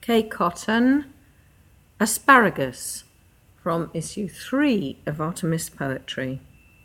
K. Cotton, Asparagus, from issue 3 of Artemis Poetry.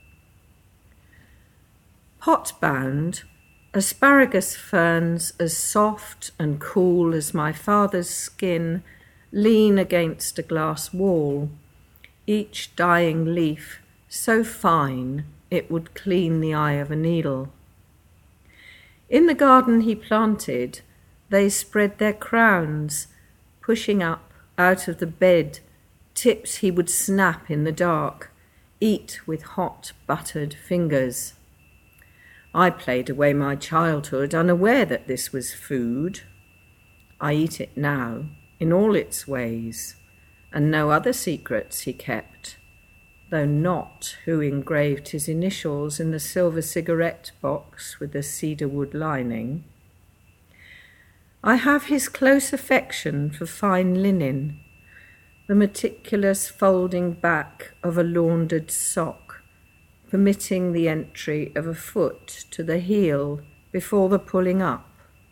Pot-bound, asparagus ferns as soft and cool as my father's skin lean against a glass wall, each dying leaf so fine it would clean the eye of a needle. In the garden he planted, they spread their crowns, pushing up out of the bed tips he would snap in the dark, eat with hot buttered fingers. I played away my childhood, unaware that this was food. I eat it now, in all its ways, and no other secrets he kept, though not who engraved his initials in the silver cigarette box with the cedarwood lining. I have his close affection for fine linen, the meticulous folding back of a laundered sock, permitting the entry of a foot to the heel before the pulling up.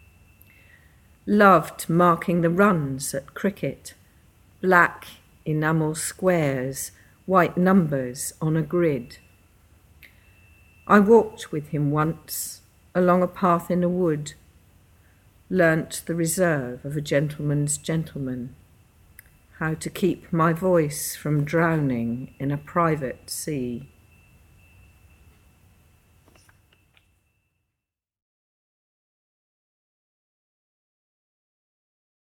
Loved marking the runs at cricket, black enamel squares, white numbers on a grid. I walked with him once along a path in a wood, learnt the reserve of a gentleman's gentleman, how to keep my voice from drowning in a private sea.